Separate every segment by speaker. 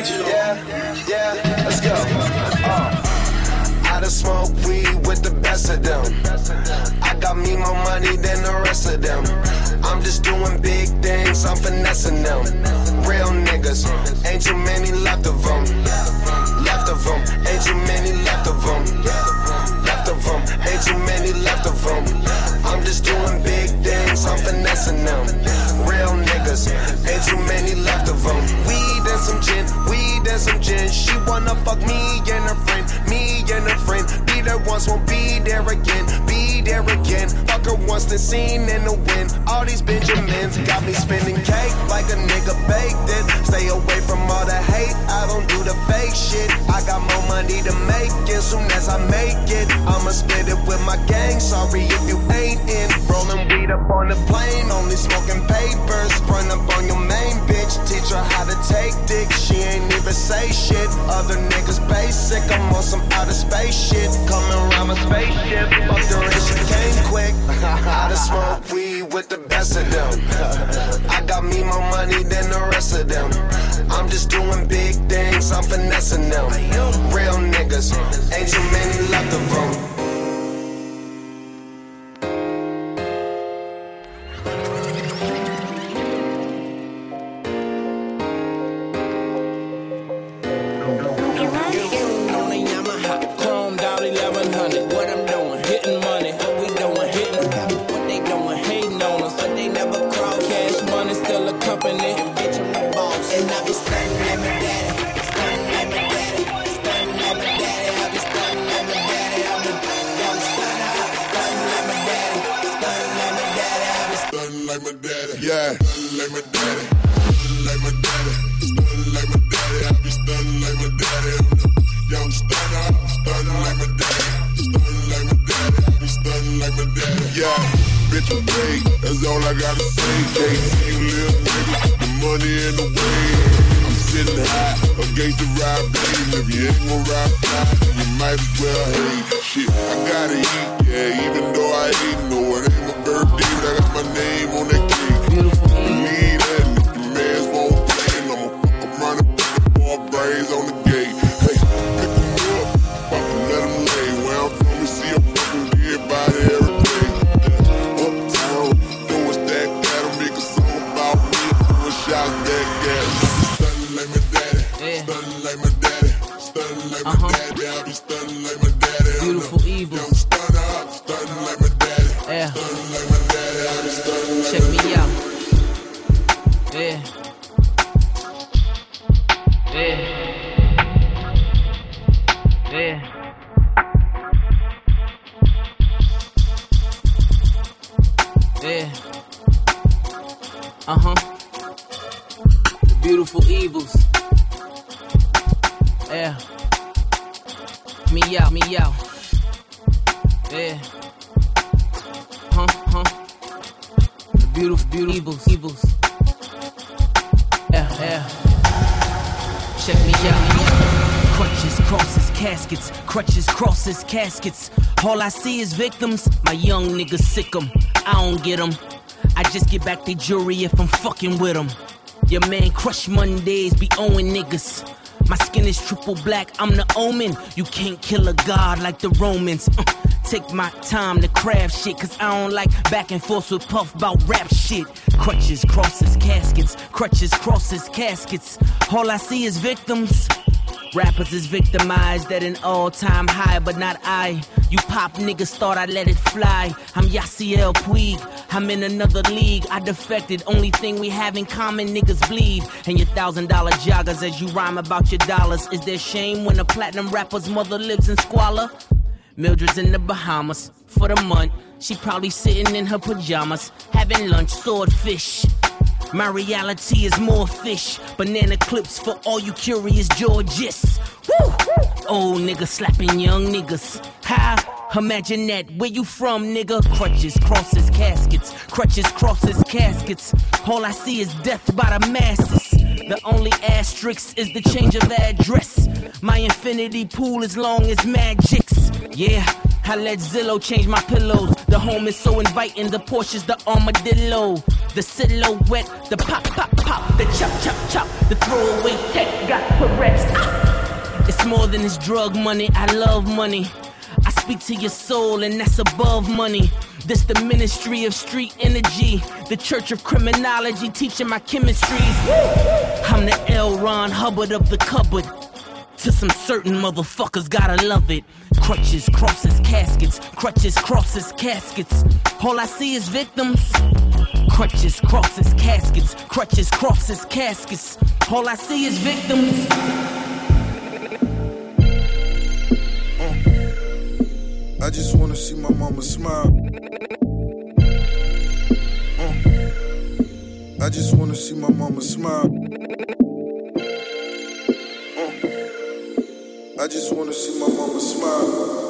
Speaker 1: Yeah, let's go. I done smoke weed with the best of them. I got me more money than the rest of them. I'm just doing big things, I'm finessing them. Real niggas, ain't too many left of them. Left of them, ain't too many left of them. Left of them, ain't too many left of them. I'm just doing big things, I'm finessing them. Real niggas, ain't too many left of them. Weed and some gin, weed and some gin. She wanna fuck me and her friend, me and her friend. Be there once, won't be there again, be there again. Fuck her once, then seen in the wind. All these Benjamins got me spinning cake like a nigga baked it. Stay away from all the hate, I don't do the fake shit. I got more money to make it, soon as I make it I'ma split it with my gang, sorry if you ain't in. Rolling weed up on the plane, only smoking papers. Run up on your main bitch, teach her how to take dick. She ain't even say shit, other niggas basic. I'm on some outer space shit, coming around my spaceship. Fucked her and she came quick. I done smoke weed with the best of them. I got me more money than the rest of them. I'm just doing big things, I'm finessing them. Real niggas, ain't too many left of them.
Speaker 2: Yeah, like my daddy, like my daddy, stunning like my daddy. I be stunning like my daddy. I'm the young stunner, stunning like my daddy, stunning like my daddy. I be stunning like my daddy. Yeah, bitch, I'm paid. That's all I gotta say. Can't see you little nigga, the money in the way. I'm sitting high against the ride, baby. If you ain't gon' ride fly, you might as well hate. Shit, I gotta eat, yeah. Even though I ain't know it ain't my birthday, but I got my name on that cake.
Speaker 3: Beautiful.
Speaker 2: Believe that if the mans won't play, I'ma fuck around and put the ball brains on the gate. Hey, pick them up, fucking let them lay. Where I'm from, we see a fucking dead body every day. Yeah, uptown, doing stack that, I'll make a song about me, doing shots that gas. Stunning like my daddy, stunning like my daddy, stunning like my daddy. I be stunning like my daddy.
Speaker 3: Beautiful evil.
Speaker 2: Young stunner, stunning like my daddy, stunning like my daddy. I be stunning like
Speaker 3: Check
Speaker 2: my daddy.
Speaker 3: me out. Yeah. Yeah. Yeah. Yeah. The beautiful evils. Yeah. Me out, me out. Yeah. The beautiful evils. Yeah. Check me out. Crutches, crosses, caskets. Crutches, crosses, caskets. All I see is victims. My young niggas sick 'em. I don't get 'em. I just get back the jury if I'm fucking with 'em. Your man Crush Mondays be owing niggas. My skin is triple black, I'm the omen. You can't kill a god like the Romans. Take my time to craft shit, cause I don't like back and forth with Puff about rap shit. Crutches, crosses, caskets. Crutches, crosses, caskets. All I see is victims. Rappers is victimized at an all-time high, but not I. You pop niggas thought I let it fly. I'm Yaciel Puig, I'm in another league. I defected, only thing we have in common, niggas bleed. And your $1,000 joggers as you rhyme about your dollars. Is there shame when a platinum rapper's mother lives in squalor? Mildred's in the Bahamas for the month. She probably sitting in her pajamas, having lunch, swordfish. My reality is more fish. Banana clips for all you curious Georges. Woo! Old nigga slapping young niggas. How? Imagine that. Where you from, nigga? Crutches, crosses, caskets. Crutches, crosses, caskets. All I see is death by the masses. The only asterisk is the change of address. My infinity pool as long as magics. Yeah, I let Zillow change my pillows. The home is so inviting, the Porsche's the armadillo. The silhouette, the pop, pop, pop, the chop, chop, chop, the throwaway tech got to rest. It's more than this drug money, I love money. I speak to your soul and that's above money. This the ministry of street energy, the church of criminology teaching my chemistries. I'm the L. Ron Hubbard of the cupboard. To some certain motherfuckers, gotta love it. Crutches, crosses, caskets. Crutches, crosses, caskets. All I see is victims. Crutches, crosses, caskets. Crutches, crosses, caskets. All I see is victims.
Speaker 2: I just wanna see my mama smile. I just wanna see my mama smile. I just wanna see my mama smile.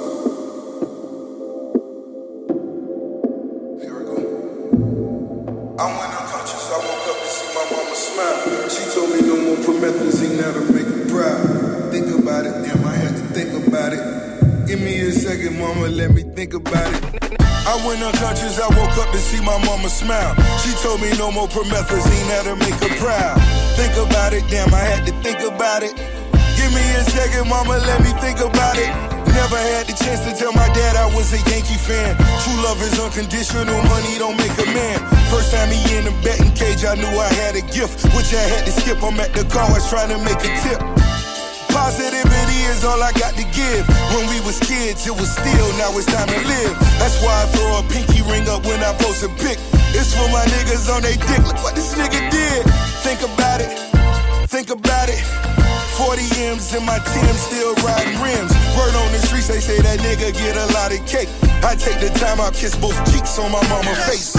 Speaker 2: Here we go. I went unconscious, I woke up to see my mama smile. She told me no more promethazine, now to make her proud. Think about it, damn, I had to think about it. Give me a second, mama, let me think about it. I went unconscious, I woke up to see my mama smile. She told me no more promethazine, now to make her proud. Think about it, damn, I had to think about it. Give me a second, mama, let me think about it. Never had the chance to tell my dad I was a Yankee fan. True love is unconditional, money don't make a man. First time he in the betting cage, I knew I had a gift, which I had to skip. I'm at the car, I was trying to make a tip. Positivity is all I got to give. When we was kids, it was still, now it's time to live. That's why I throw a pinky ring up when I post a pic. It's for my niggas on they dick, look what this nigga did. Think about it, think about it. 40 M's in my Tim, still riding rims. Word on the streets, they say that nigga get a lot of cake. I take the time, I kiss both cheeks on my mama's face.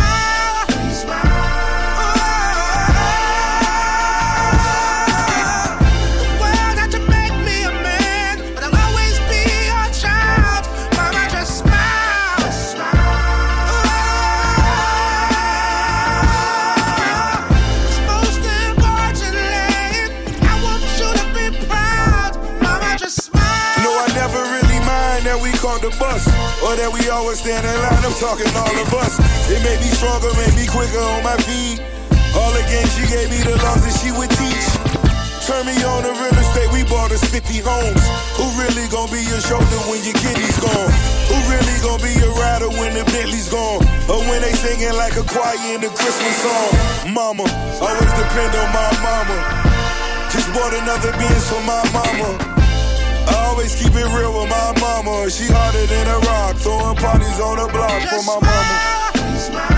Speaker 2: The bus, or that we always stand in line. I'm talking all of us. It made me stronger, made me quicker on my feet. All the games she gave me, the laws that she would teach. Turn me on to real estate, we bought us 50 homes. Who really gonna be your shoulder when your kidney's gone? Who really gonna be your rider when the Bentley's gone? Or when they singing like a choir in the Christmas song? Mama, always depend on my mama. Just bought another Benz for my mama. I always keep it real with my mama. She harder than a rock, throwing parties on the block for my mama.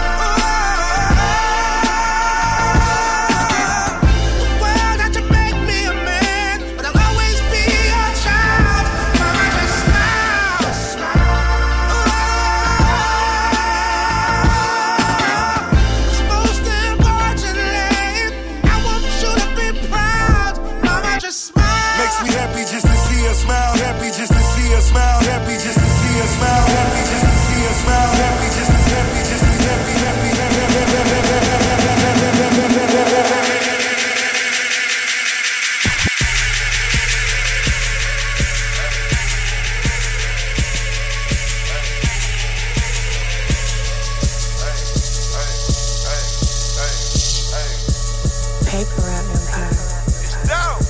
Speaker 2: Smile, happy just to see her smile, happy just to see her smile, happy just to see her smile, happy just as happy, just as happy, happy,
Speaker 4: Paper out empire.
Speaker 2: It's down.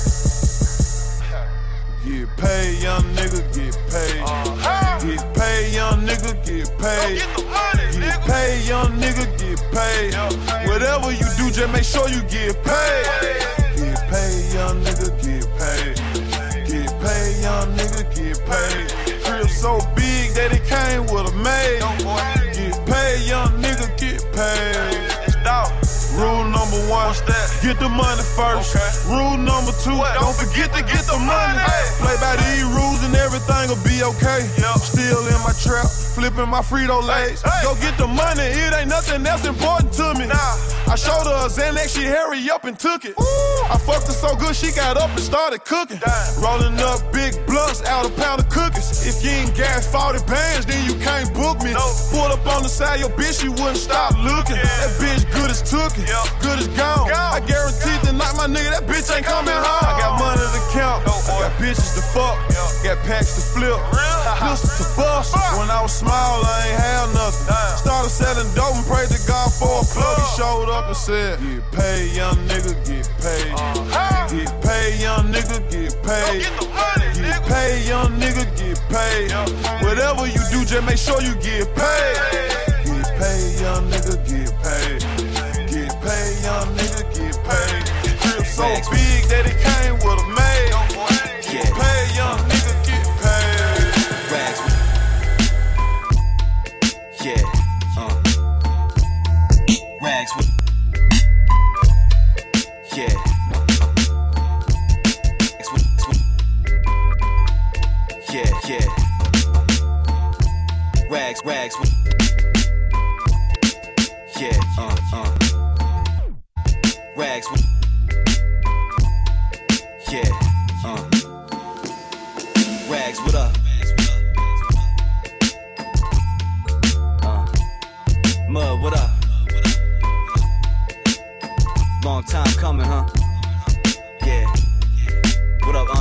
Speaker 2: Get paid, young nigga, get paid. Get paid, young nigga, get paid. Get paid, young nigga, get paid. Whatever you do, just make sure you get paid. Get paid, young nigga, get paid. Get paid, young nigga, get paid. Crib so big that it came with a maid. Get paid, young nigga, get paid. Rule number one, get the money first. Rule number two, don't forget to get the money. Play by these rules and everything will be okay. Still in my trap, flipping my Frito-Lays. Go get the money, it ain't nothing else important to me. I showed her a Xanax, she hurry up and took it. I fucked her so good, she got up and started cooking. Rolling up big blunts, out a pound of cookies. If you ain't gas 40 bands, then you can't book me. Pull up on the side, your bitch, you wouldn't stop looking. That bitch good as tookin', good as gone. I guarantee tonight, my nigga, that bitch ain't coming home. I got money to count, I got bitches to fuck, got packs to flip, pistol to bust. When I was small, I ain't have nothing. Started
Speaker 4: selling dope and prayed to God for a plug. He showed up and said, get paid, young nigga, get paid. Get paid, young nigga, get paid. Get paid, young nigga, get paid. Whatever you do, just make sure you get paid. Get paid, young nigga, get paid. Get paid, young nigga, get paid. Drip so big that it came with a maid. Get paid, young nigga, get paid.
Speaker 5: Rags. Yeah. Rags. Yeah. Yeah, yeah. Rags. Yeah, Rags. Yeah, Rags, what up? Mud, what up? Long time coming, huh? Yeah. What up,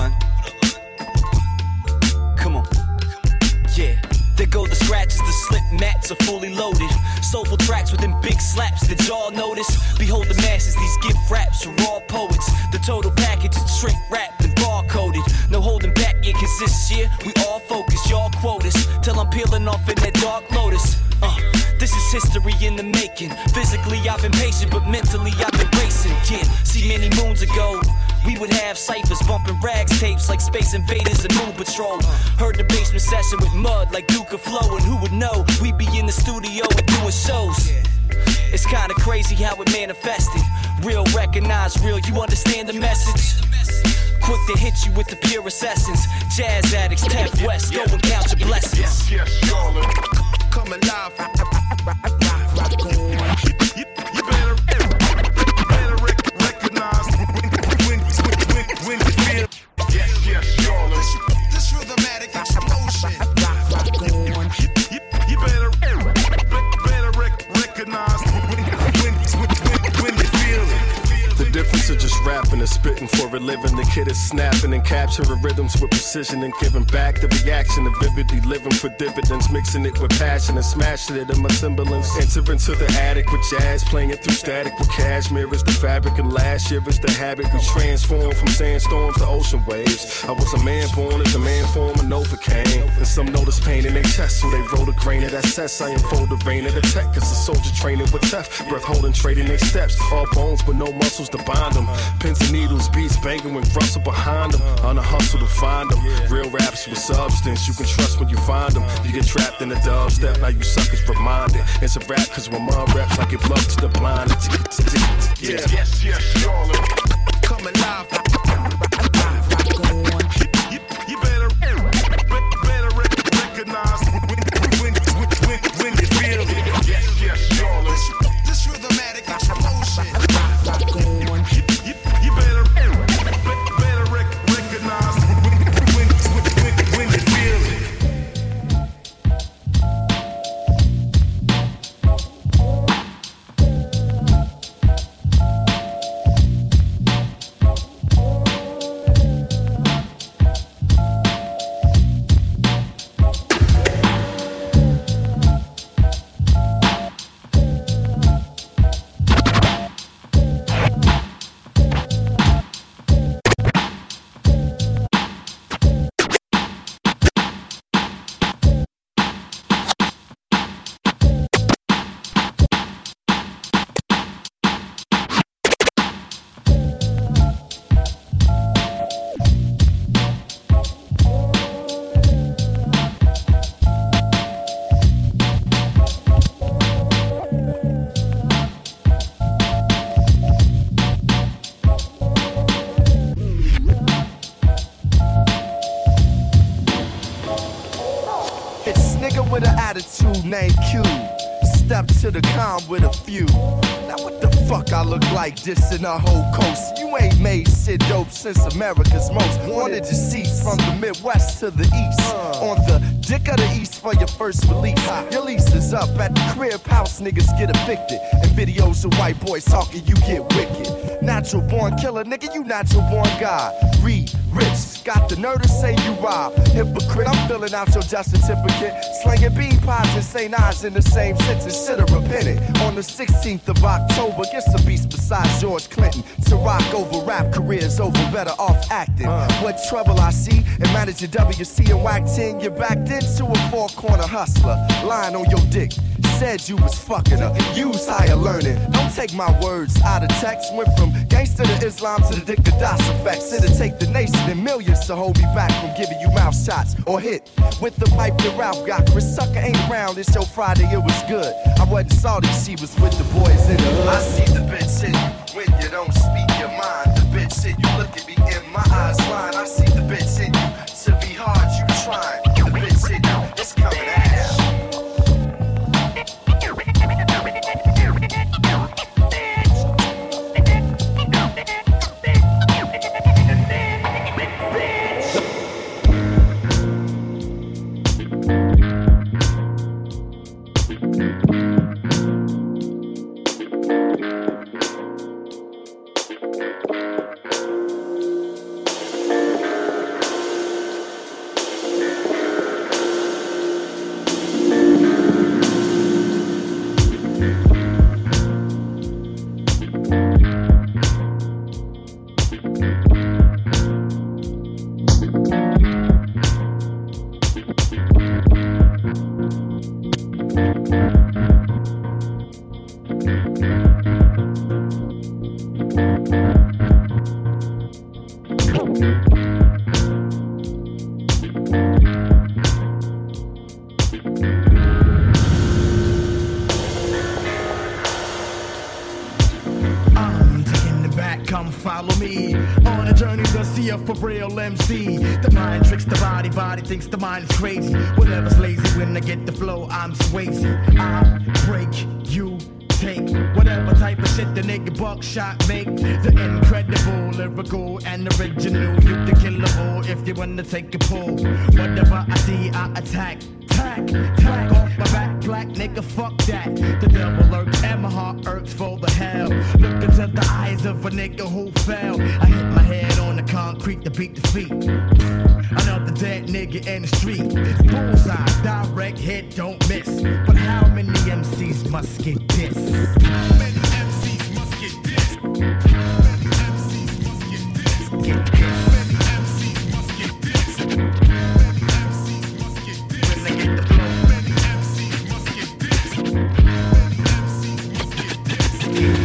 Speaker 5: Come on. Yeah. There go the scratches, the slip mats are fully loaded. Soulful tracks within big slaps, did y'all notice? Behold the masses, these gift raps are raw poets. The total package is shrink wrapped and bar-coded. No holding back, yeah, cause this year we all focus, y'all quote us. Till I'm peeling off in that dark lotus. This is history in the making. Physically I've been patient, but mentally I've been racing. Kid, see many moons ago we would have ciphers bumping rags tapes like Space Invaders and Moon Patrol. Heard the basement session with Mud like Duke of Flow, and who would know we'd be in the studio and doing shows. It's kinda crazy how it manifested. Real recognize real, you understand the message? Quick to hit you with the purest essence. Jazz addicts, Tef West, go and count your blessings.
Speaker 4: Yes, Charlotte.
Speaker 2: Coming live.
Speaker 4: You better recognize when you feel. Yes, Charlotte.
Speaker 2: This rhythmatic explosion.
Speaker 4: You better recognize when you feel it. The difference of just rapping and spitting for a living. The kid is snapping and capturing rhythms with precision and giving back the reaction of vividly living for dividends, mixing it with passion and smashing it in my semblance. Enter into the attic with jazz, playing it through static with cashmere is the fabric, and last year is the habit we transformed from sandstorms to ocean waves. I was a man born as a man form and overcame, and some notice pain in their chest, so they roll a grain of that cess. I unfold the rain of the tech as a soldier training with Tef, breath holding, trading their steps, all bones but no muscles to bind them. Pins and needles, beats banging with Russell behind them. On a hustle to find them. Real raps with substance you can trust when you find them. You get trapped in the dubstep, now you suckers reminded. It's a rap cause when my raps I give love to the blind. Yeah. Yes, Charlotte.
Speaker 2: Coming live.
Speaker 4: You better recognize when you feel it. Yes, Charlotte.
Speaker 2: This rhythmatic explosion.
Speaker 4: You better recognize when you feel it.
Speaker 6: Named Q, step to the calm with a few. Now what the fuck I look like dissing a whole coast? You ain't made shit dope since America's most wanted deceased from the Midwest to the East. On the dick of the East for your first release. Your lease is up at the crib house, niggas get evicted. And videos of white boys talking, you get wicked. Natural born killer, nigga, you natural born God. rich. Got the nerve to say you rob. Hypocrite, I'm filling out your death certificate. Slanging bean pies and St. Ives in the same sentence. Should've repented. On the 16th of October, get some beats besides George Clinton. To rock over rap, careers over, better off acting. What trouble I see in managing WC and whack 10. You're backed into a four-corner hustler. Lying on your dick. Said you was fucking her. Use higher learning. Don't take my words out of text. Went from gangster to Islam to the Dick of Das effects. It'll take the nation and millions to hold me back from giving you mouth shots or hit with the pipe that Ralph got. Chris Sucker ain't around. This show Friday, it was good. I wasn't salty, she was with the boys in the hood. I see the bitch in you when you don't speak your mind. The bitch in you look at me in my eyes line. I see the bitch in you. To be hard, you trying. The bitch in you, it's coming at you.
Speaker 7: Thinks the mind is crazy. Whatever's lazy when I get the flow, I'm Swayze. I break, you take. Whatever type of shit the nigga Buckshot make. The incredible, lyrical, and original. You the killable if you wanna take a pull. Whatever I see, I attack. Tack off my back, black nigga, fuck that. The devil lurks and my heart irks for the hell. Look into the eyes of a nigga who fell. I hit my head on the concrete to beat the feet. Another dead nigga in the street. Bullseye, direct hit, don't miss. But how many MCs must get this? How many MCs must get this? How many MCs must get this? Get this. How many MCs must get this? How many MCs must get this? When they get the flow, how many MCs must get this? How many MCs must get this?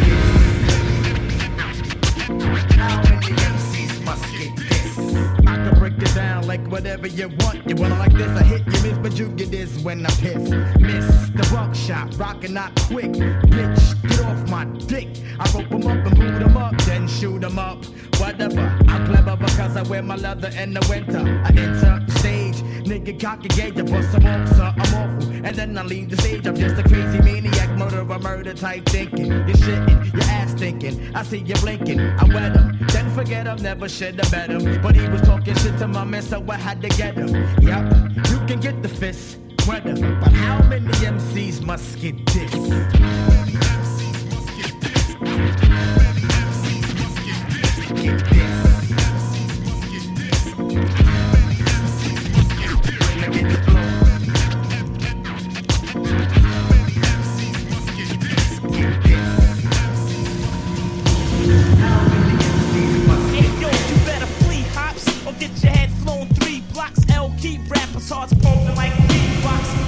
Speaker 7: How many MCs must get this? I can break it down like whatever you want. You want it like this, I hit you miss, but you get this when I piss. Miss the buckshot, rockin' not quick. Bitch, get off my dick. I rope them up and boot them up, then shoot them up. Whatever, I'm clever because I wear my leather in the winter. I enter stage, nigga cocky gauge, I bust some off, so I'm awful. And then I leave the stage, I'm just a crazy maniac, murder type thinking. You're shitting, your ass thinking, I see you blinking. I wet him, then forget him, never should've bet him. But he was talking shit to my man, so I had to get him. Yep, you can get the fist, whatever. But how many MCs must get this? How many MCs must get this? How many MCs must get this? Get this. MCs must get this. How many MCs must get this? When I get the flow. How many MCs must get this? Get this. How many MCs must get this?
Speaker 8: Hey yo, you better flee hops or get your head flown 3 blocks. L keep rappers hearts pumping like beatbox.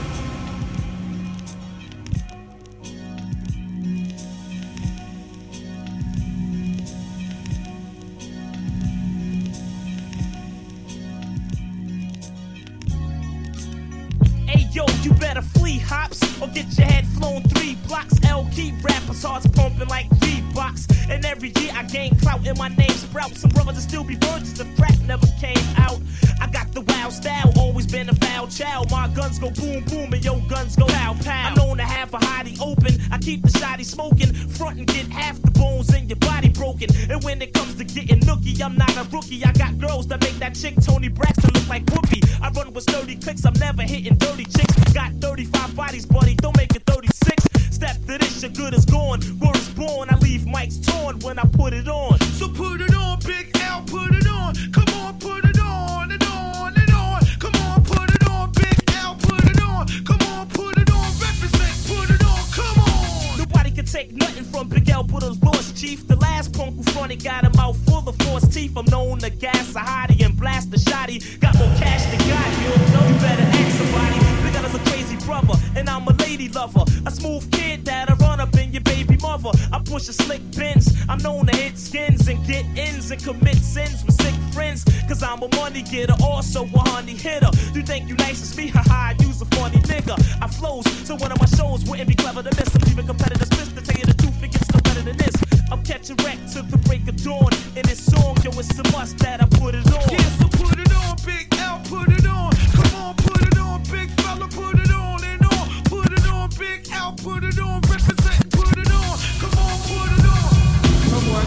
Speaker 8: Yo, you better flee hops or get your head flown 3 blocks. L keep rappers hearts pumping like Reeboks. And every year I gain clout and my name sprouts. Some brothers will still be virgins if rap never came out. I got the wild style, always been a foul child. My guns go boom boom and your guns go pow pow. I'm known to have a hottie open. I keep the shotty smoking. Front and get half the bones in your body broken. And when it comes to getting nookie, I'm not a rookie. I got girls that make that chick Tony Braxton look like Whoopi. I run with sturdy clicks, I'm never hitting dirty chicks. Got 35 bodies, buddy, don't make it 36. step to this, your good is gone. Word is born, I leave mics torn when I put it on.
Speaker 2: So put it on, Big L, put it on. Come on, put it on and on and on. Come on, put it on, Big L, put it on. Come on, put it on, represent, put it on, come on.
Speaker 8: Nobody can take nothing from Big L, put us lost, chief. The last punk who fronted got a mouth full of false teeth. I'm known to gas a hottie and blast a shotty. Got more cash than God, you don't know, you better ask somebody. Big L is a crazy brother, and I'm a lady lover. A smooth kid that'll run up in your baby mother. I push a slick Benz, I'm known to hit skins and get ins and commit sins with sick friends. Cause I'm a money getter, also a honey hitter. You think you nice as me? Haha, use a funny nigga. I flows, so one of my shows wouldn't be clever to miss. I'm leaving competitors pissed. To tell you the truth, it gets no better than this. I'm catching wreck till the break of dawn. In this song, yo, it's a must that I put it on.
Speaker 2: Yeah, so put it on, Big L, put it on. Come on, put it on, big fella, put it on and on. Put it on, Big L, put it on, represent, put it on. Come on, put it on. Come on.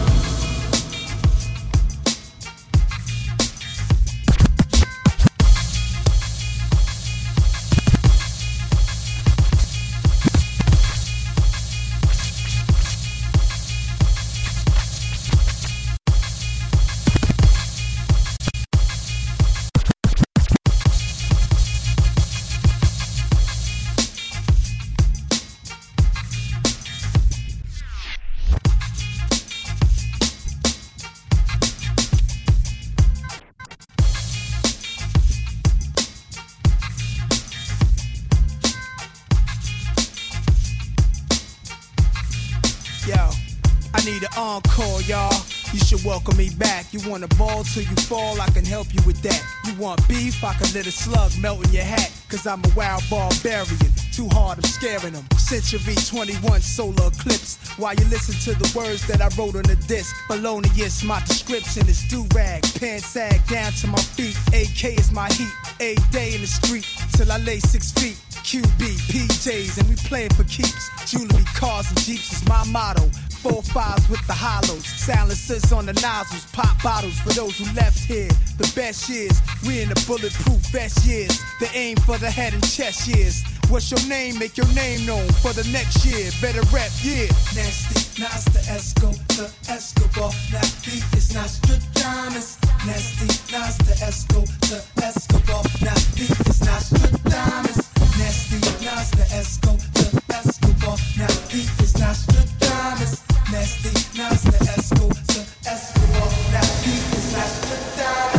Speaker 9: Need an encore, y'all. You should welcome me back. You want a ball till you fall, I can help you with that. You want beef, I can let a slug melt in your hat. Cause I'm a wild barbarian, too hard, I'm scaring them. Century 21 solar eclipse. While you listen to the words that I wrote on the disc. Felonious, my description is do-rag. Pants sag down to my feet. AK is my heat. A day in the street till I lay 6 feet. QB, PJs, and we playing for keeps. Jewelry, cars, and Jeeps is my motto. 4-5s with the hollows, silencers on the nozzles, pop bottles for those who left here. The best years, we in the bulletproof vest years. The aim for the head and chest years. What's your name? Make your name known for the next year. Better rap, yeah. Nasty, Nasta, Esco, the Escobar. Now he is not stripped diamonds. Nasty, Nasta, Esco, the Escobar. Now he is not stripped diamonds. Nasty, Nasta, Esco, the Escobar. Now he is not stripped diamonds. Nasty, Nasta, Esco, the Escobar. Now he is not stripped diamonds.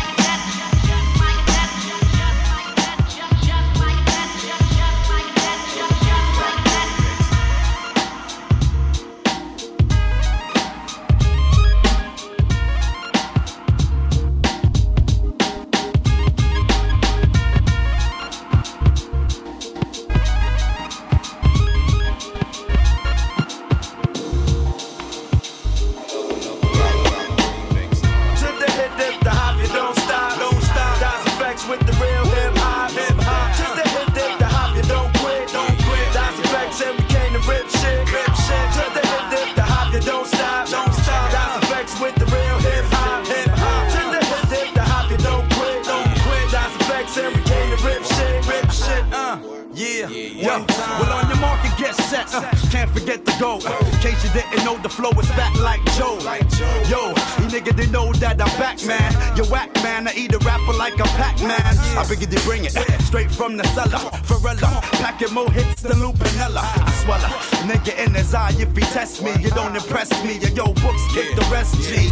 Speaker 10: Well, on your mark and get set. Can't forget the goal. In case you didn't know, the flow is fat like Joe. Yo, you nigga, they know that I'm back, man. You whack, man. I eat a rapper like a Pac-Man. I figured they bring it straight from the cellar. Forella, packing more hits than Lupinella. I swallow, nigga in his eye. If he test me, you don't impress me. Yo, books kick the rest, G.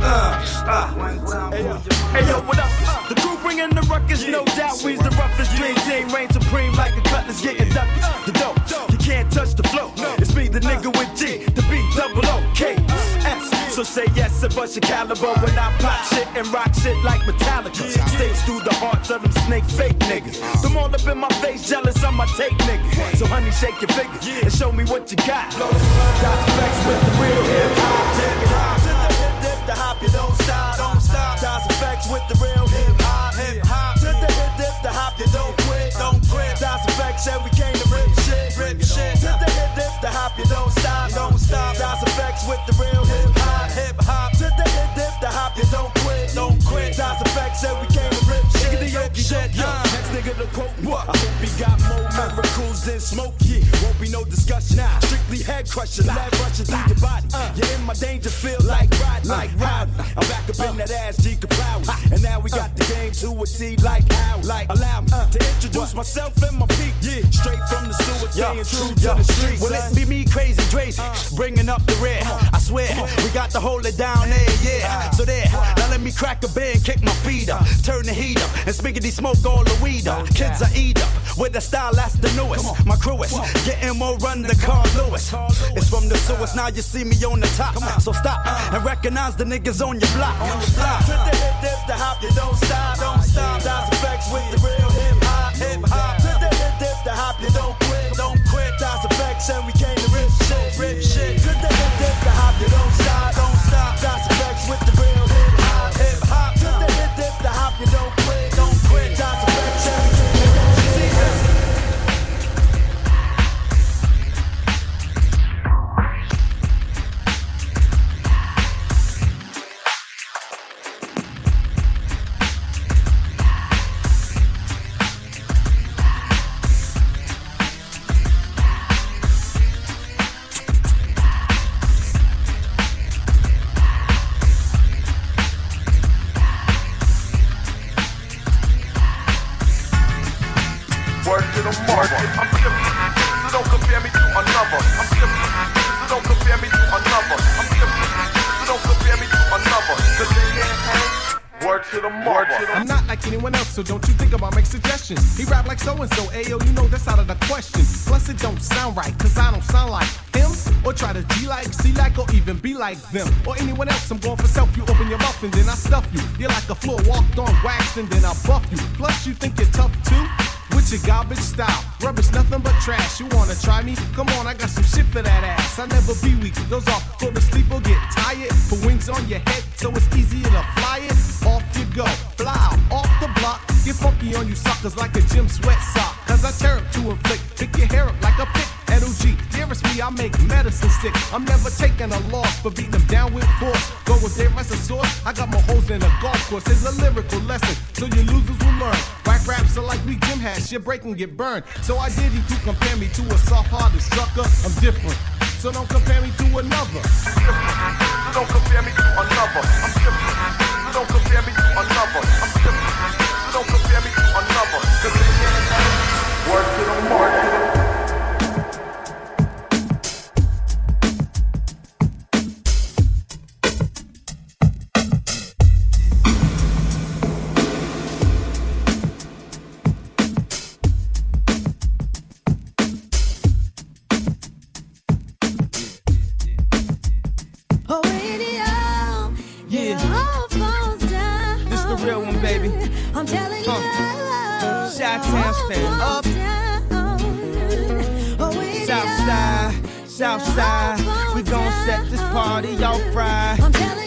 Speaker 10: Hey, yo, what up? The crew bringing the ruckus, no doubt. We's the roughest dream team. Reign supreme like a cutlass getting ducked. The dope, you can't touch the flow. It's me, the nigga with G, the B, double O, K, S. So say yes and bust your caliber when I pop shit and rock shit like Metallica. Stays through the hearts of them snake fake niggas. Them all up in my face, jealous of my tape niggas. So honey, shake your fingers and show me what you got. Got effects with the real hip hop. To the hip dip, the hop, you don't stop, don't stop. Got effects with the real hip hop, hip hop. To the hip dip, the hop, you don't quit, don't quit. Got effects and we came to rip shit, rip shit. To the hip dip, nigga to quote me. I hope he got more miracles than smoke. Yeah, won't be no discussion. Strictly head crushing, lead rushing through your body. You're in my danger field like riding, like rowdy. I'm back up in that ass, G Kapow. And now we got the game to a T like how. Like allow me to introduce myself and my peak. Yeah, straight from the sewer, staying true to the streets.
Speaker 11: Well, it be me, Crazy Dre, bringing up the rear. I swear, we got to hold it down there, yeah. So there, now let me crack a beer and kick my feet up. Turn the heat up and spiggity smoke all the weed up. Kids are eat up with the style that's the newest. My crew is getting more run than Carl Lewis. It's from the sewers, now you see me on the top. So stop and recognize the niggas on your block.
Speaker 10: To the hip, dip, the hop, you don't stop, don't stop. Dice Effects with the real hip hop, hip hop. To the hip, dip, the hop, you don't quit, don't quit. Dice Effects and we came to rip shit, rip shit. To the hip, dip, the hop, you don't stop, don't stop. Dice Effects with the real hip hop, hip hop. To the hip, dip, the hop, you don't quit, don't quit. Dice Effects and we came to rip shit.
Speaker 12: I'm not like anyone else, so don't you think about make suggestions. He rap like so-and-so, ayo, you know that's out of the question. Plus it don't sound right, cause I don't sound like him. Or try to G like, C like, or even be like them. Or anyone else, I'm going for self. You open your mouth and then I stuff you. You're like a floor walked on wax and then I buff you. Plus you think you're tough too? With your garbage style, rubbish, nothing but trash. You wanna try me? Come on, I got some shit for that ass. I never be weak, those off, go to sleep or get tired. Put wings on your head, so it's easier to fly it. Off you go, fly out, off the block. Get funky on you suckers like a gym sweat sock. Cause I tear up to inflict, pick your hair up like a pick. L.G. Nearest me, I make medicine sick. I'm never taking a loss, but beating them down with force. Go with their as a source. I got more hoes in a golf course. It's a lyrical lesson, so your losers will learn. Whack raps are like we gym hats, you break and get burned. So I did you to compare me to a soft-hearted sucker. I'm different, so don't compare me to another.
Speaker 2: So don't compare me to another. I'm different. So don't compare me to another. I'm different. So don't compare me to another. Cause they can't work to the mark.
Speaker 3: I'm telling you, Chi-Town stand up. South side, we gon' set this party off right.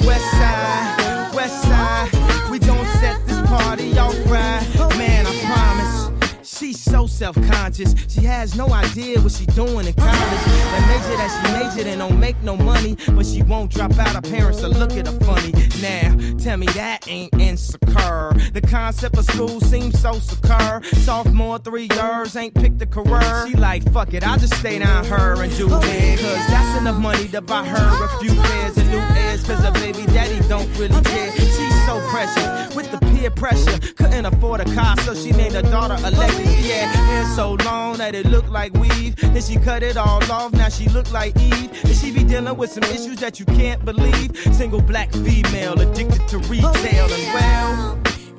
Speaker 3: West side, we gon' set this party off right. Man, I promise. She's so self-conscious, she has no idea what she doing in college. That she majored and don't make no money, but she won't drop out, her parents will look at her funny. Now, tell me that ain't insecure. The concept of school seems so secure. Sophomore 3 years, ain't picked a career. She like, fuck it, I'll just stay down her and do it. Cause that's enough money to buy her a few pairs of new ears. Cause her baby daddy don't really care. She's so precious, with the peer pressure. Couldn't afford a car, so she named her daughter Alexis. Yeah, hair so long that it looked like weave. Then she cut it all off, now she look like Eve. And she be dealing with some issues that you can't believe. Single black female, addicted to retail and well.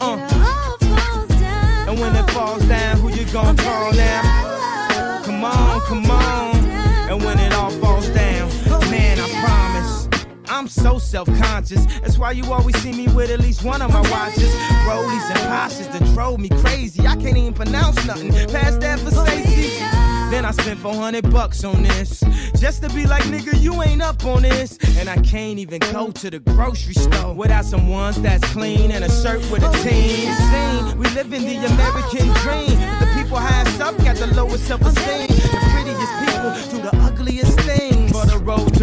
Speaker 3: And when it falls down, who you gon' call now? Come on. And when it all falls down, man, I promise. I'm so self-conscious. That's why you always see me with at least one of my watches. Rollies and Porsches that drove me crazy. I can't even pronounce nothing past that for Stacey. Then I spent $400 on this, just to be like, nigga, you ain't up on this. And I can't even go to the grocery store without some ones that's clean and a shirt with a team. Scene, we live in the American dream. The people highest up got the lowest self-esteem. The prettiest people do the ugliest things. For the road to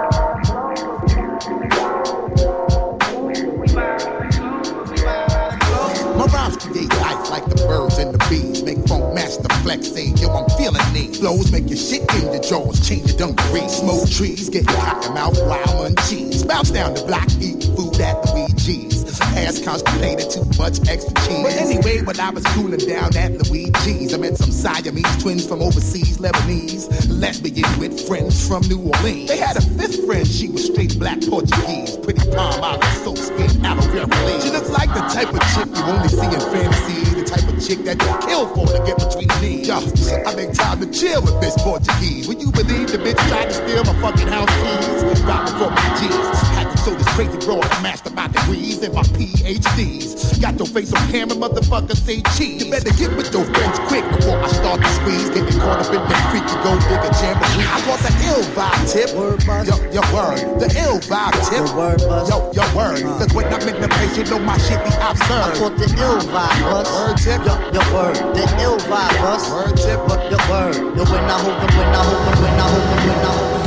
Speaker 13: My rhymes create life like the birds and the bees. Make funk master flex, say, yo, I'm feeling these. Flows make your shit in your jaws, change your dungarees. Smoke trees, get your cotton mouth, wild and cheese. Bounce down the block, eat food at the BG's. Ass constipated, too much extra cheese. But anyway, when I was cooling down at Luigi's, I met some Siamese twins from overseas, Lebanese, lesbian with friends from New Orleans. They had a fifth friend, she was straight black Portuguese, pretty palm olive, soap skin, aloe vera leaves. She looks like the type of chick you only see in fantasy, the type of chick that you kill for to get between the knees. Yo, I make time to chill with this Portuguese. Would you believe the bitch tried to steal my fucking house keys? Right before my G's. Had to show this crazy broad I mastered my degrees and my PhDs. Got your face on camera, motherfucker, say cheese. You better get with your friends quick before I start to squeeze. Getting caught up in the freak, you go dig a jamboree. I want the ill vibe tip. Your word. The ill vibe tip. Your word. Cause when I'm in the place, you know my shit be absurd. I want the ill vibe, bus. Word tip. Your word. The ill vibe, bus. Word tip. Your word. Yo, when I hold them, when I hold them, when I hold them, when I hold them.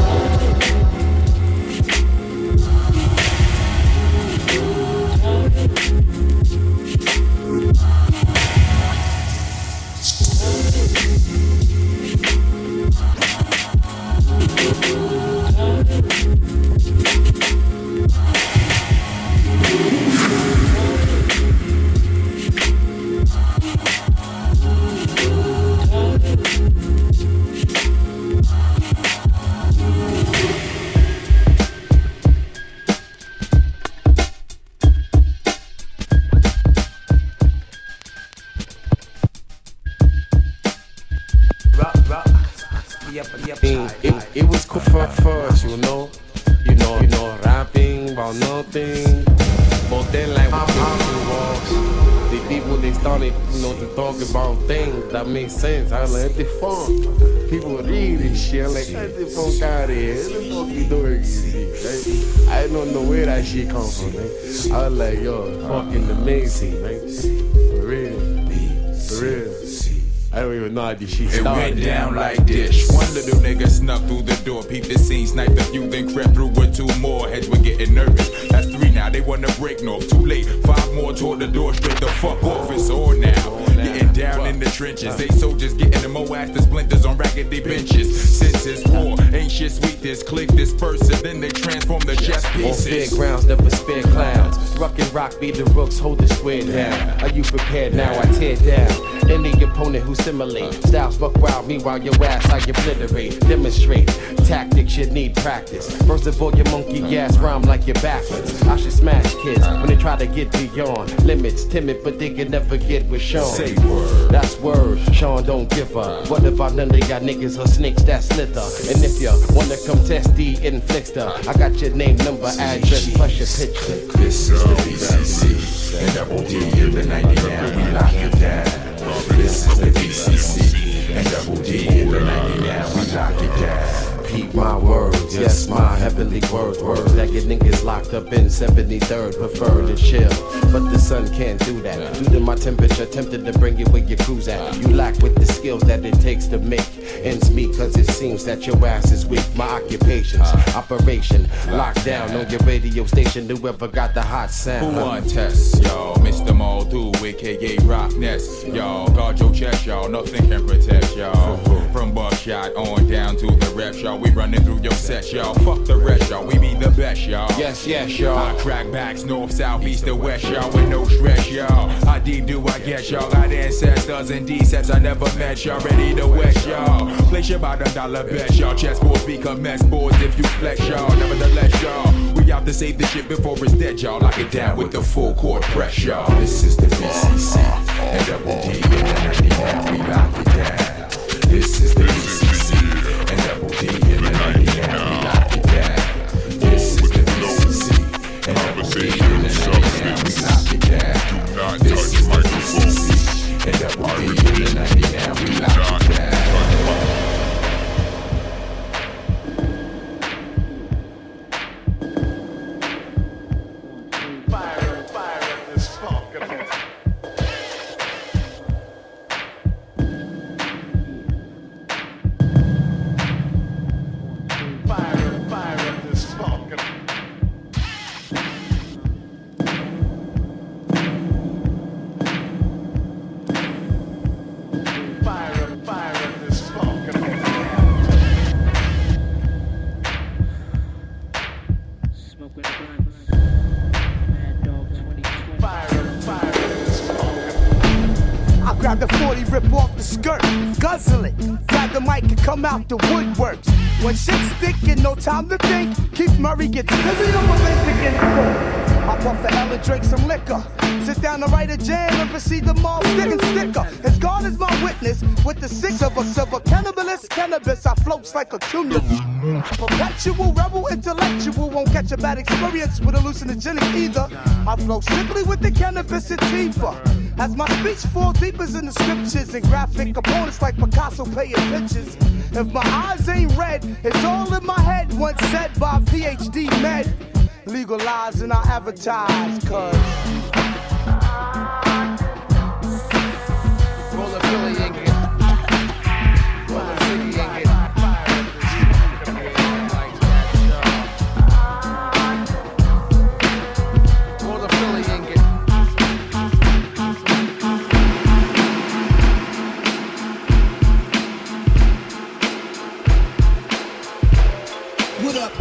Speaker 14: It was cool for us, you know, rapping about nothing, but then like the people they started, to talk about things that make sense. I was like, the funk, people read this shit. I'm like, get the funk out of here. What the fuck you doing? I don't know where that shit comes from, man. I was like, yo, fucking amazing, man. For real. I don't even know how this shit started.
Speaker 15: It went down like this. One little nigga snuck through the door, peeped the scene, sniped a few, then crept through with two more. Heads were getting nervous. That's three now, they wanna break north. Too late, five more toward the door, straight the fuck off. It's on now. Getting down in the trenches. They soldiers getting the Moax, the splinters on raggedy benches. Since it's war, ain't shit sweet. This click, this person, then they transform the chess pieces.
Speaker 14: On fairgrounds, never spare clowns. Ruck and rock, be the rooks, hold the square down. Are you prepared now? I tear down any opponent who simulate. Styles buck wild, meanwhile your ass I obliterate. Demonstrate tactics, you need practice. First of all, your monkey ass rhyme like you're backwards. I should smash kids when they try to get beyond limits. Timid, but they can never get with Sean.
Speaker 15: Say word.
Speaker 14: That's word. Sean don't give up. What about none of y'all niggas or snakes that slither? And if you wanna come test the inflictor, I got your name, number, address, plus your picture.
Speaker 15: This is the BCC, and double D in the 99, we lock it down. This is the BCC, and double D in the 99, we lock it down.
Speaker 14: Keep my words, yes, my heavenly words that get niggas locked up in 73rd, prefer to chill, but the sun can't do that. Due to my temperature, tempted to bring you where your cruise at. You lack with the skills that it takes to make ends meet, cause it seems that your ass is weak. My occupation's operation, locked down on your radio station. Whoever got the hot sound.
Speaker 15: Who want tests, yo? Mr. Muldoon aka Rock Nest. Y'all, guard your chest, y'all. Nothing can protect y'all. From buckshot on down to the reps, y'all. We running through your sets, y'all. Fuck the rest, y'all. We be the best, y'all.
Speaker 14: Yes, y'all.
Speaker 15: I crack backs, north, south, east, and west, y'all. With no stress, y'all. How deep do I get, y'all? Got ancestors and D-sets I never met, y'all. Ready to west, y'all. Place your about $1 bet, y'all. Chessboards become mess boards if you flex, y'all. Nevertheless, y'all. We out to save the shit before it's dead, y'all. Lock it down with the full court press, y'all. This is the BCC and Double D in the 99. We lock it down. This is the BCC and Double D in the 99. We lock it down. This is the BCC and Double D in the 99. We lock it down. This is the BCC and Double D in the 99. We lock it down.
Speaker 9: Out the woodworks. When shit's sticking, no time to think. Keith Murray gets busy on my list against I puff the L and drink some liquor. Sit down and write a jam and proceed to mall stick sticker. As God is my witness, with the 6 of us of a cannibalist cannabis, I floats like a cumulus. Perpetual rebel intellectual won't catch a bad experience with hallucinogenic either. I flow simply with the cannabis sativa. As my speech falls deep as in the scriptures and graphic components like Picasso paying pictures. If my eyes ain't red, it's all in my head. Once said by PhD med. Legalize and I advertise, cause roll a Philly and get roll a Ziggy and get roll a Philly and get. What up?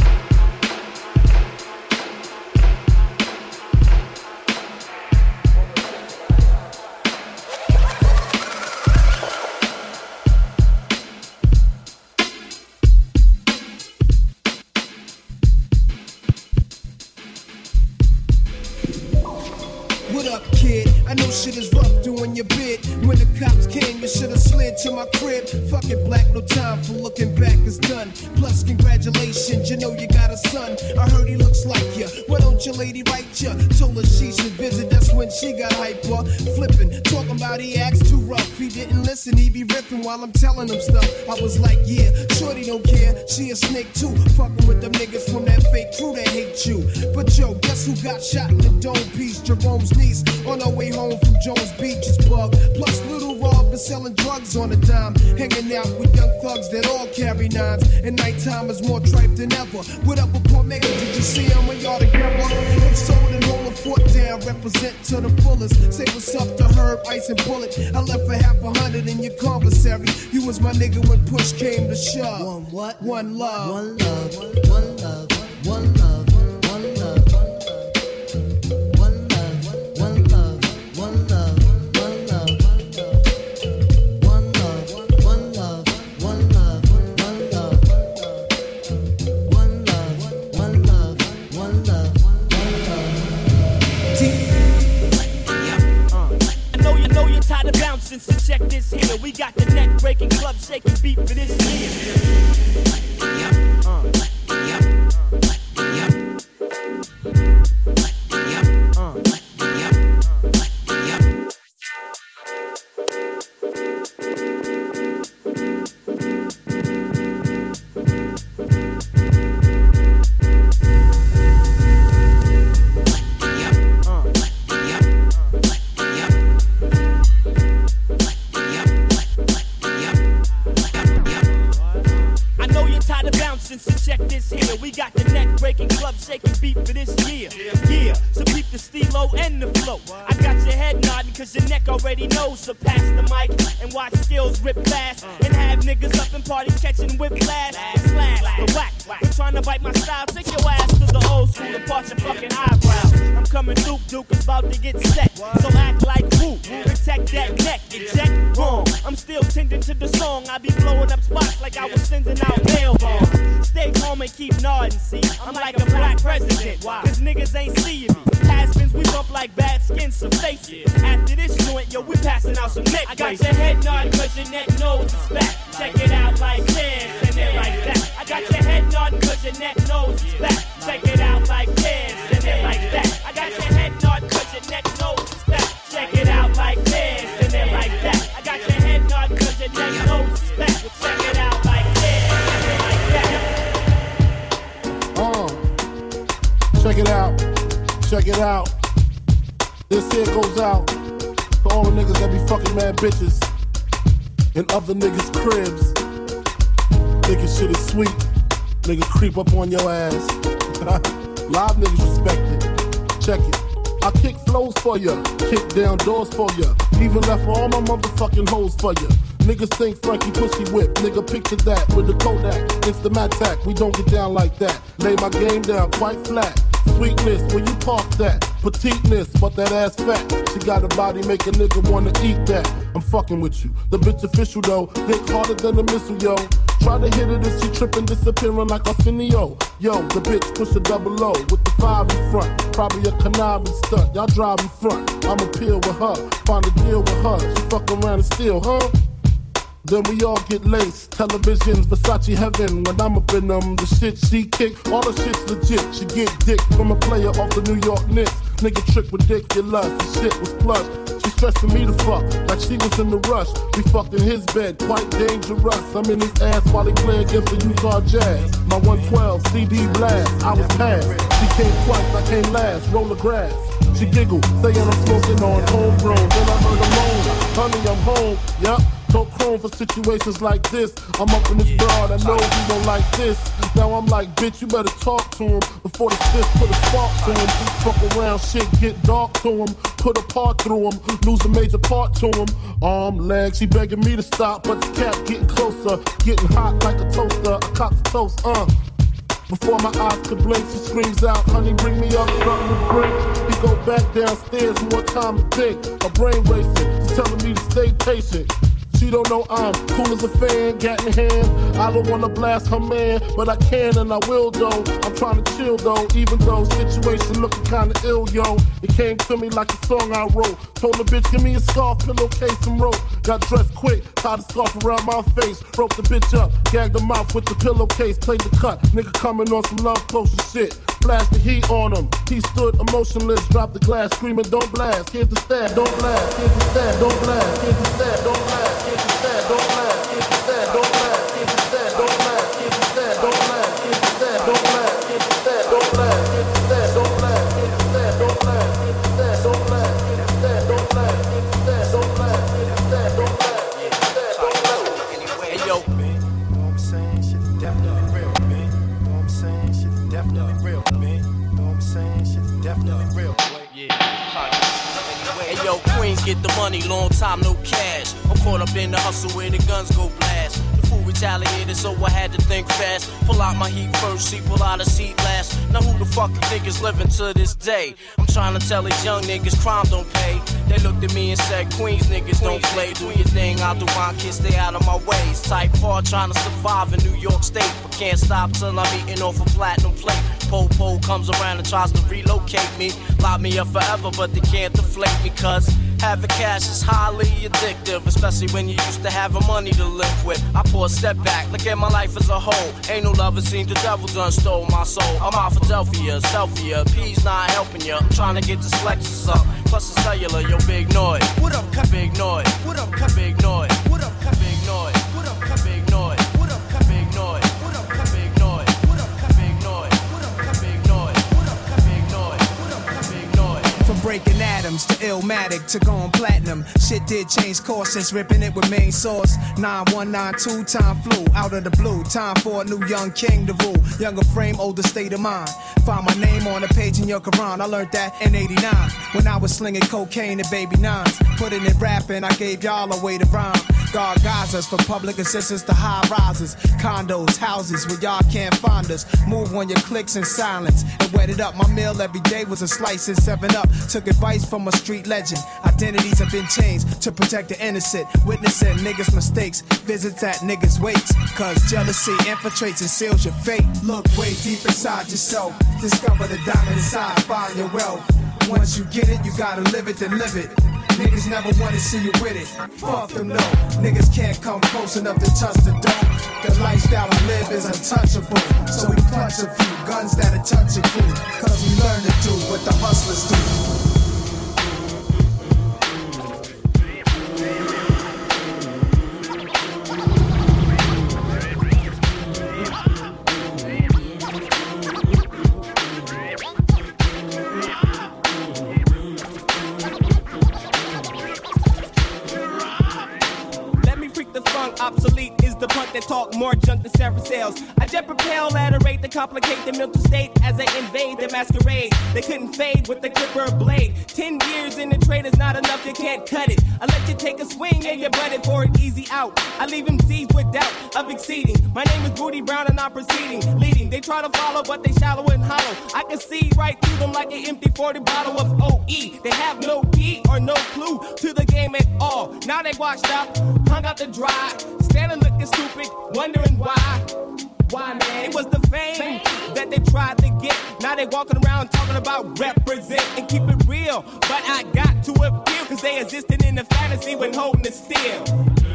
Speaker 9: What up, kid? I know shit is rough doing your bid. When the cops came, you should've slid to my crib. Fuck it, black, no time for looking back, it's done. Plus, congratulations, you know you got a son. I heard he looks like you. Why don't your lady write ya? Told her she should visit, that's when she got hyper. Flipping, talking about he acts too rough. He didn't listen, he be ripping while I'm telling him stuff. I was like, yeah, shorty don't care. She a snake too. Fucking with them niggas from that fake crew that hate you. But yo, guess who got shot in the dome piece? Jerome's niece on her way home from Jones Beach is bugged. Plus, Little Rob is selling drugs on a dime. Hanging out with young thugs that all carry nines. And nighttime is more tripe than ever. What up with Paul Mega? Did you see him when y'all together? If so, then roll a foot down. Represent to the fullest. Say what's up to Herb, Ice, and Bullet. I left for $100 in your commissary. You was my nigga when push came to shove. One what? One love. One love. One love. One love. One love.
Speaker 8: So check this here, we got the neck breaking, club shaking beat for this year. Yeah, so keep the stilo and the flow. I got your head nodding, cause your neck already knows. So pass the mic and watch skills rip fast. And have niggas up in parties catching whiplash. Slash, the whack. You're trying to bite my style, take your ass to the old school and part your fucking eyebrows. I'm coming Duke is about to get set. So act like who? Protect that neck, eject wrong. I'm still tending to the song. I be blowing up spots like I was sending out mail bombs. Stay calm and keep nodding, see? I'm like a black president, cause niggas ain't seeing me. Has-beens, we bump like bad skin, so face it. After this joint, yo, we passing out some neck. I got your head nodding cause your neck knows it's back. Check it out like this, and then like that. I got your head nodding cause your neck knows it's back. Check it out like this, and then like that. I got your head nodding cause your neck knows it's back. Check it out like this, and then like that. I got your head nodding cause your neck knows it's back. Check it out like this, and then like that.
Speaker 16: Check it out. Check it out. This here goes out to all the niggas that be fucking mad bitches in other niggas' cribs. Thinking shit is sweet. Nigga creep up on your ass. Live niggas respect it. Check it. I kick flows for ya, kick down doors for ya. Even left all my motherfucking hoes for ya. Niggas think Frankie pussy whip, nigga picture that with the Kodak, Instamatic. We don't get down like that. Lay my game down quite flat. Sweetness, when you park that. Petiteness, but that ass fat. She got a body, make a nigga wanna eat that. I'm fucking with you. The bitch official though, dick harder than a missile, yo. Try to hit it if she trippin', disappearing like Arsenio. Yo, the bitch push a double O with the 5 in front. Probably a conniving stunt. Y'all drive in front. I'ma peel with her, find a deal with her. She fuck around and steal, huh? Then we all get laced. Televisions, Versace heaven. When I'm up in them, the shit she kick, all the shit's legit. She get dick from a player off the New York Knicks. Nigga trick ridiculous, the shit was plush. She stressing me to fuck, like she was in the rush. We fucked in his bed, quite dangerous. I'm in his ass while he play against the Utah Jazz. My 112 CD blast, I was passed. She came twice, I came last, roll the grass. She giggled, saying I'm smoking on homegrown. Then I heard her moan, honey, I'm home, yup. Don't chrome for situations like this. I'm up in this broad, I know you don't like this. Now I'm like, bitch, you better talk to him before the fist put a spark to him. Fuck around, shit get dark to him. Put a part through him, lose a major part to him. Arm, leg, she begging me to stop, but the cat getting closer, getting hot like a toaster. I cop the toast, Before my eyes could blink, she screams out, honey, bring me up, something to drink. He go back downstairs, more time to think. Her brain racing, she's telling me to stay patient. She don't know I'm cool as a fan, gat in hand. I don't wanna blast her man, but I can and I will though. I'm trying to chill though, even though situation looking kinda ill, yo. It came to me like a song I wrote. Told the bitch, give me a scarf, pillowcase, and rope. Got dressed quick, tied a scarf around my face. Roped the bitch up, gagged her mouth with the pillowcase. Played the cut, nigga coming on some love potion shit. Flashed the heat on him, he stood emotionless. Dropped the glass, screaming, don't blast. Here's the stab, don't blast. Here's the stab, don't blast. Here's the stab, don't blast. Here's the stab, don't blast. Here's the stab, don't blast. Here's the stab, don't blast. Here's the stab, don't blast. Here's the stab, don't blast. Here's the stab, don't blast. Here's the stab, don't blast. Here's the stab, don't blast. Here's the stab, don't blast. Here's the stab, don't blast. Here's the stab, don't blast. Here's the stab, don't blast. Here's the stab, don't blast.
Speaker 7: Hey yo, man. You know what I'm saying? Shit's definitely real, man. You know what I'm saying? Shit's definitely real, man. You know what I'm saying? Shit's definitely real, boy.
Speaker 5: Hey yo, Queens get the money, long time no cash. I'm caught up in the hustle where the guns go blast. The fool retaliated, so I had to think fast. Pull out my heat first, see, pull out a seat last. Now who the fuck you think is living to this day? I'm trying to tell these young niggas crime don't pay. They looked at me and said, Queens niggas don't play. Do your thing, I'll do mine, kids stay out of my ways. Type hard, trying to survive in New York State, but can't stop till I'm eating off a platinum plate. Po comes around and tries to relocate me. Lock me up forever, but they can't deflate me, cause having cash is highly addictive, especially when you used to having money to live with. I pour a step back, look at my life as a whole. Ain't no love, it seems the devil done stole my soul. I'm out Philadelphia, selfie, P's not helping ya. I'm trying to get this Lexus up, plus the cellular, yo, big noise. What up, cut big noise? What up, cut big noise? What up, cut big noise? What up, cut big noise? What up, cut big noise? What up, cut big noise? What up, cut big noise? What up, cut big noise? What up, cut big noise? What up, cut big noise?
Speaker 9: For breaking that atoms to Illmatic to going platinum. Shit did change course since ripping it with main source. 9192, time flew out of the blue. Time for a new young king to rule. Younger frame, older state of mind. Find my name on a page in your Quran. I learned that in 89 when I was slinging cocaine and baby nines. Putting in rapping, I gave y'all a way to rhyme. God guides us for public assistance to high rises, condos, houses where y'all can't find us. Move on your clicks in silence and wet it up. My meal every day was a slice and 7-Up. Took advice from a street legend. Identities have been changed to protect the innocent. Witnessing niggas' mistakes, visits at niggas' wakes. Cause jealousy infiltrates and seals your fate. Look way deep inside yourself. Discover the diamond inside, find your wealth. Once you get it, you gotta live it, then live it. Niggas never wanna see you with it. Fuck them, no. Niggas can't come close enough to touch the dope. The lifestyle I live is untouchable. So we clutch a few guns that'll touch a crew. Cause we learn to do what the hustlers do.
Speaker 8: Obsolete is the punk that talk more junk than Sarah sales. I jet propel at a rate to complicate the mental state as I invade the masquerade. They couldn't fade with the clipper blade. 10 years in the trade is not enough, you can't cut it. I let you take a swing and you butt it for an easy out. I leave them seized with doubt of exceeding. My name is Booty Brown and I'm proceeding, leading. They try to follow but they shallow and hollow. I can see right through them like an empty 40 bottle of OE. They have no key or no clue to the game at all. Now they washed up, hung out to dry. Standing looking stupid, wondering why. Why, man? It was the fame that they tried to get. Now they walking around talking about represent and keep it real. But I got to appeal, cause they existed in the fantasy when holding it still.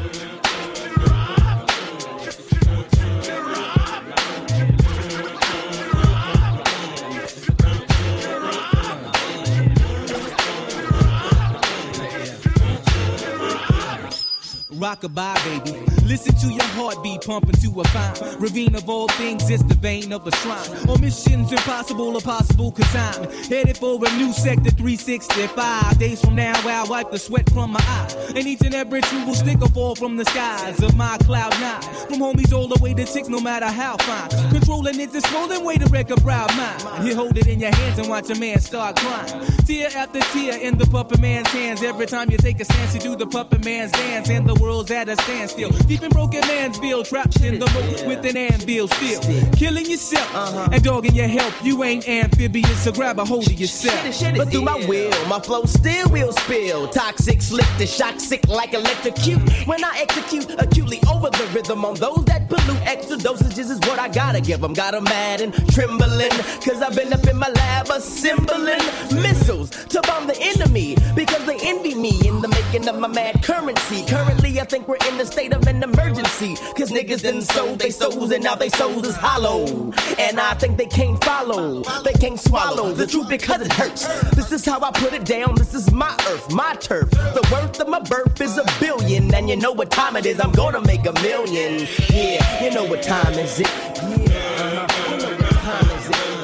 Speaker 17: Rockabye, baby. Listen to your heartbeat pumping to a fine ravine of all things. It's the vein of a shrine. On missions impossible or possible, cause I'm headed for a new sector 365. Days from now, I'll wipe the sweat from my eye. And each and every true will stick or fall from the skies of my cloud 9. From homies all the way to 6, no matter how fine. Controlling it's a swollen way to wreck a proud mind. You hold it in your hands and watch a man start crying. Tear after tear in the puppet man's hands. Every time you take a stance, you do the puppet man's dance. And the world's at a standstill. Deep in broken man's bill, trapped in the moat with an anvil still. Killing yourself and dogging your health. You ain't amphibious, so grab a hold of yourself.
Speaker 18: But through my will, my flow still will spill. Toxic, slick, the shock sick like electrocute. When I execute acutely over the rhythm on those that pollute, extra dosages is what I gotta give them. Got them mad and trembling, cause I've been up in my lab assembling missiles to bomb the enemy, because they envy me in the making of my mad currency. Currently I think we're in the state of an emergency, cause niggas done sold they souls and now they souls is hollow. And I think they can't follow, they can't swallow the truth because it hurts. This is how I put it down, this is my earth, my turf. The worth of my birth is $1 billion, and you know what time it is, I'm gonna make $1 million. Yeah, you know what time is it? Yeah, you know what time is it?